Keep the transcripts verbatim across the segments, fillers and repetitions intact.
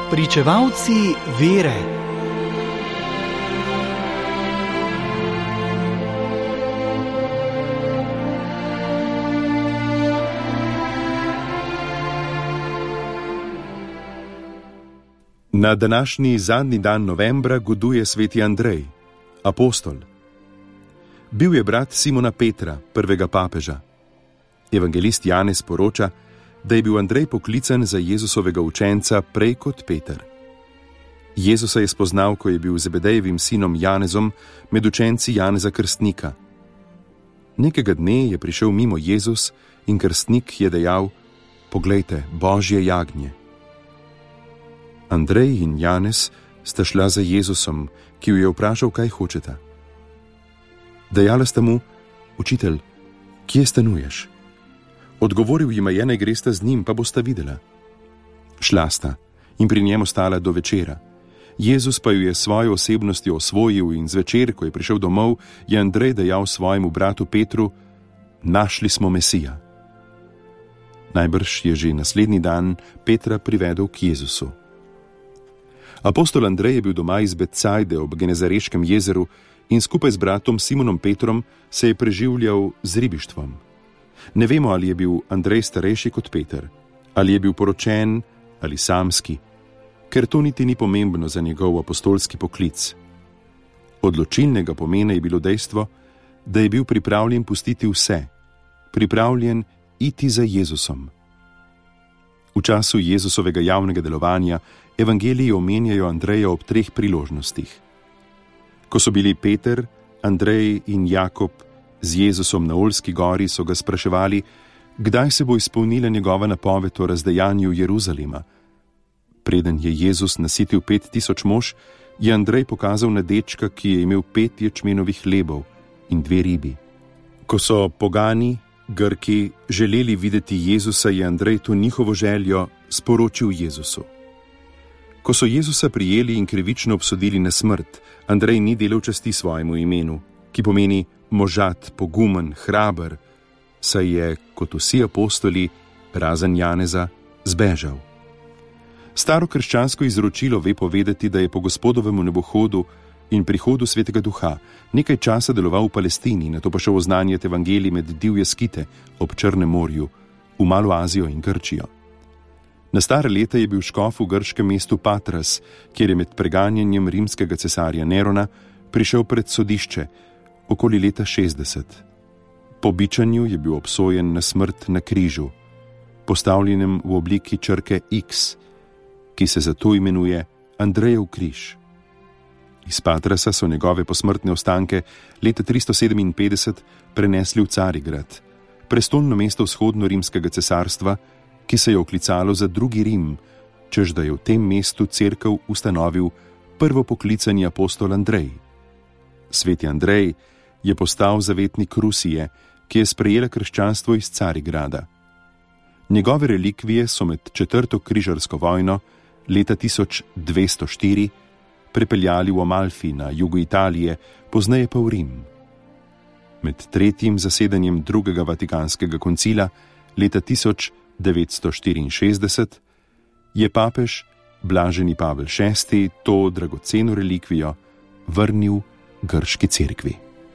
Pričevalci vere. Na današnji zadnji dan novembra goduje sveti Andrej, apostol. Bil je brat Simona Petra, prvega papeža. Evangelist Janez poroča, da je bil Andrej poklican za Jezusovega učenca prej kot Peter. Jezusa je spoznal, ko je bil Zebedejevim sinom Janezom med učenci Janeza Krstnika. Nekega dne je prišel mimo Jezus in krstnik je dejal: "Poglejte, Božje jagnje." Andrej in Janez sta šla za Jezusom, ki ju je vprašal, kaj hočeta. Dejala sta mu: "Učitelj, kje stanuješ?" Odgovoril jima je, naj gresta z njim, pa bosta videla. Šla sta in pri njemu stala do večera. Jezus pa ju je svojo osebnostjo osvojil in zvečer, ko je prišel domov, je Andrej dejal svojemu bratu Petru: "Našli smo Mesija." Najbrž je že naslednji dan Petra privedel k Jezusu. Apostol Andrej je bil doma iz Becajde ob Genezareškem jezeru in skupaj z bratom Simonom Petrom se je preživljal z ribištvom. Ne vemo, ali je bil Andrej starejši kot Peter, ali je bil poročen ali samski, ker to niti ni pomembno za njegov apostolski poklic. Odločilnega pomena je bilo dejstvo, da je bil pripravljen pustiti vse, pripravljen iti za Jezusom. V času Jezusovega javnega delovanja evangeliji omenjajo Andreja ob treh priložnostih. Ko so bili Peter, Andrej in Jakob z Jezusom na Oljski gori, so ga spraševali, kdaj se bo izpolnila njegova napoved o razdejanju Jeruzalema. Preden je Jezus nasitil pet tisoč mož, je Andrej pokazal na dečka, ki je imel pet ječmenovih hlebov in dve ribi. Ko so pogani, Grki, želeli videti Jezusa, je Andrej to njihovo željo sporočil Jezusu. Ko so Jezusa prijeli in krivično obsodili na smrt, Andrej ni delal časti svojemu imenu, ki pomeni možat, pogumen, hraber, saj je, kot vsi apostoli, razen Janeza, zbežal. Staro krščansko izročilo ve povedati, da je po Gospodovemu nebohodu in prihodu Svetega Duha nekaj časa deloval v Palestini, nato pa šel oznanjati evangelij med divje skite ob Črnem morju, v Malo Azijo in Grčijo. Na stare leta je bil škof v grškem mestu Patras, kjer je med preganjanjem rimskega cesarja Nerona prišel pred sodišče okoli leta šestdeset. Po bičanju je bil obsojen na smrt na križu, postavljenem v obliki črke X, ki se zato imenuje Andrejev križ. Iz Patrasa so njegove posmrtne ostanke leta tristo sedeminpetdeset prenesli v Carigrad, prestolno mesto vzhodno-rimskega cesarstva, ki se je oklicalo za drugi Rim, čež da je v tem mestu cerkev ustanovil prvopoklicani apostol Andrej. Sveti Andrej je postal zavetnik Rusije, ki je sprejela krščanstvo iz Carigrada. Njegove relikvije so med četrto križarsko vojno leta tisoč dvesto štiri prepeljali v Amalfi na jugu Italije, pozneje pa v Rim. Med tretjim zasedanjem drugega vatikanskega koncila leta tisoč devetsto štiriinšestdeset je papež Blaženi Pavel šesti to dragoceno relikvijo vrnil grški cerkvi.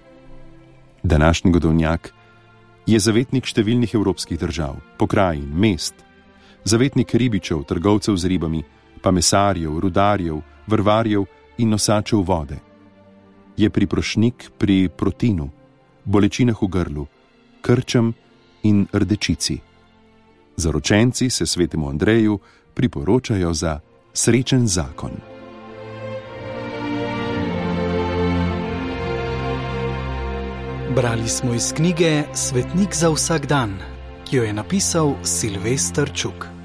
Današnji godovnjak je zavetnik številnih evropskih držav, pokrajin, mest, zavetnik ribičev, trgovcev z ribami, pa mesarjev, rudarjev, vrvarjev in nosačev vode. Je priprošnik pri protinu, bolečinah v grlu, krčem in rdečici. Zaročenci se svetemu Andreju priporočajo za srečen zakon. Brali smo iz knjige Svetnik za vsak dan, ki jo je napisal Silvester Čuk.